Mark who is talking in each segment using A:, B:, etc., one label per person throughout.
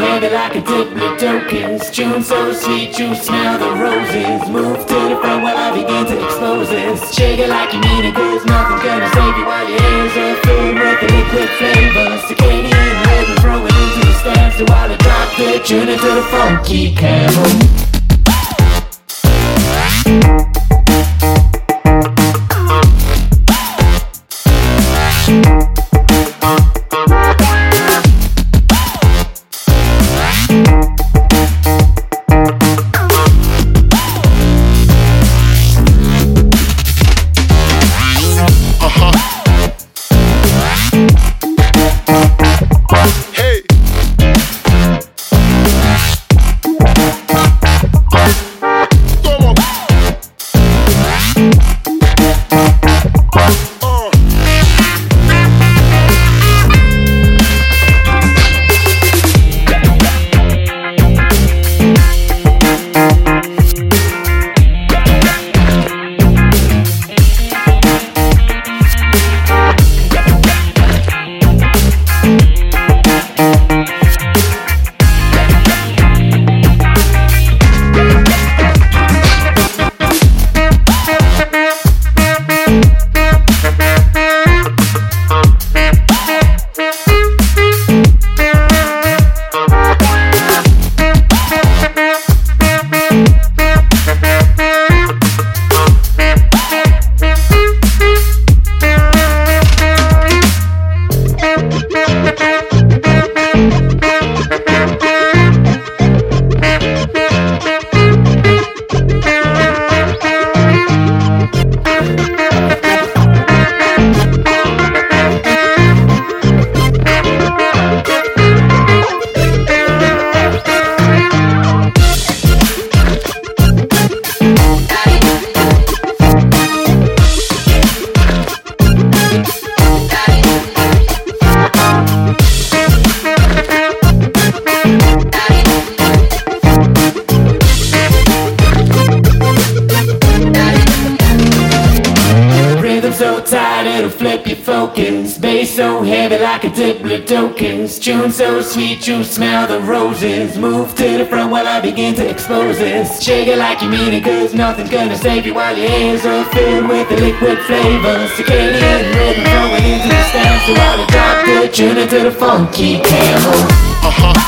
A: heavy like a diplodocus. Tune so sweet, you smell the roses. Move to the front while I begin to expose this. Shake it like you mean it, cause nothing's gonna save you while your ears are filled with the liquid flavor. Circadian rhythm, throw it into the stanza while I drop the tune into the funky camel. So tight it'll flip your focus. Bass so heavy like a diplodocus. Tune so sweet you smell the roses. Move to the front while I begin to expose this. Shake it like you mean it, cause nothing's gonna save you while your ears are filled with the liquid flavor. Circadian rhythm throwing into the stanza while I drop the tune into the funky camel.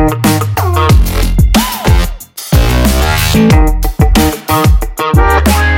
B: Bye.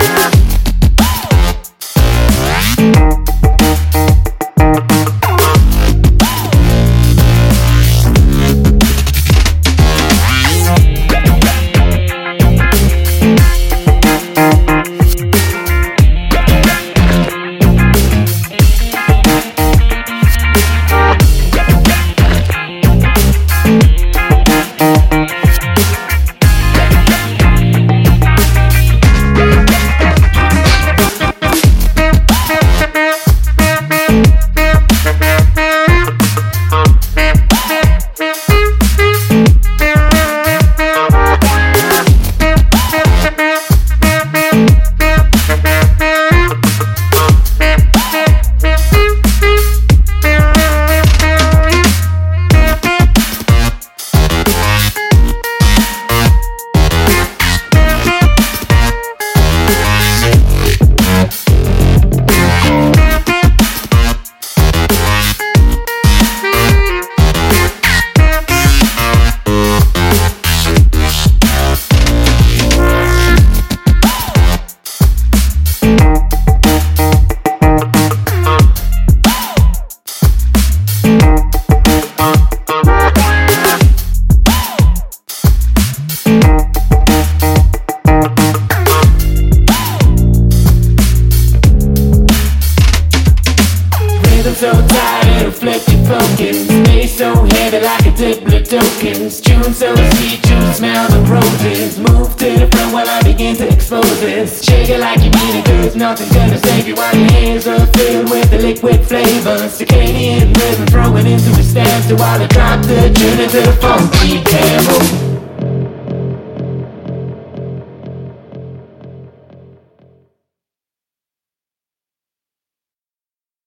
A: tokens. June so sweet, you smell the roses. Move to the front while I begin to expose this. Shake it like you mean it, cause nothing's gonna save you while your hands are filled with the liquid flavor. Circadian rhythm throwing into a stanza while I drop the tune into the funky camel.